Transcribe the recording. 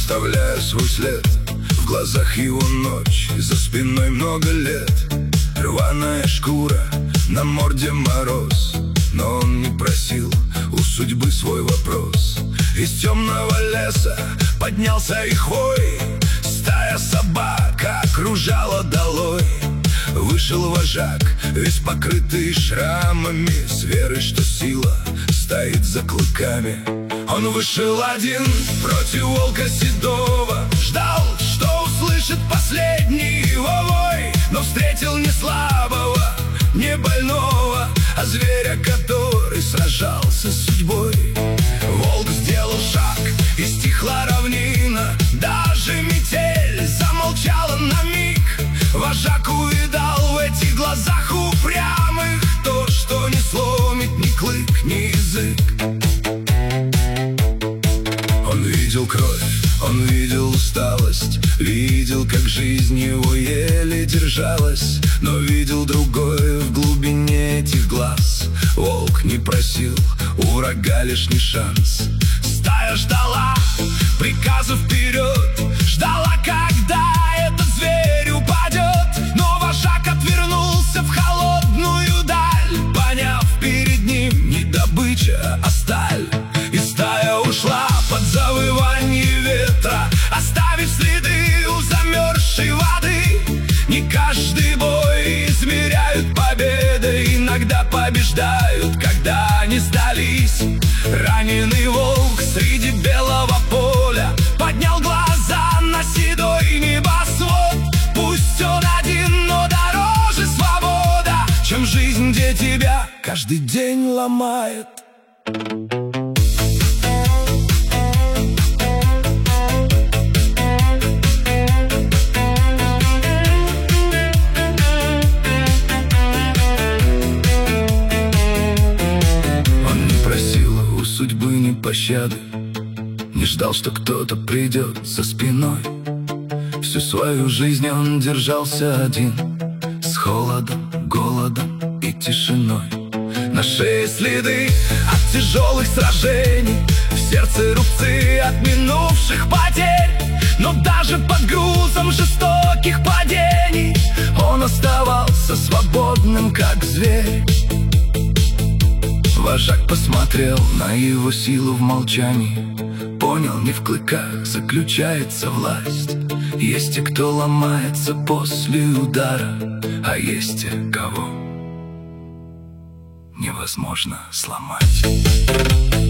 оставляя свой след. В глазах его ночь, за спиной много лет. Рваная шкура, на морде мороз. Но он не просил у судьбы свой вопрос. Из темного леса поднялся и хвой. Стая собак окружала долой. Вышел вожак, весь покрытый шрамами, с верой, что сила стоит за клыками. Он вышел один против волка седого. Ждал, что услышит последний его вой. Но встретил не слабого, не больного, а зверя, который сражался с судьбой. Волк сделал шаг, и стихла равнина. Даже метель замолчала на миг. Вожак увидал в этих глазах упрямых то, что не сломит ни клык, ни язык. Он видел кровь, он видел усталость, видел, как жизнь его еле держалась. Но видел другое в глубине этих глаз. Волк не просил у врага лишний шанс. Стая ждала приказов вперед, ждала, когда этот зверь упадет. Но вожак отвернулся в холодную даль, поняв, перед ним не добыча, а сталь. И стая ушла под завывание ветра, оставив следы у замерзшей воды. Не каждый бой измеряют победой, иногда побеждают, когда они сдались. Раненый волк среди белого поля поднял глаза на седой небосвод. Пусть он один, но дороже свобода, чем жизнь, где тебя каждый день ломает. Судьбы ни пощады, не ждал, что кто-то придет за спиной. Всю свою жизнь он держался один, с холодом, голодом и тишиной. На шее следы от тяжелых сражений, в сердце рубцы от минувших потерь. Но даже под грузом жестоких падений он оставался свободным, как зверь. Вожак посмотрел на его силу в молчании, понял, не в клыках заключается власть. Есть те, кто ломается после удара, а есть те, кого невозможно сломать.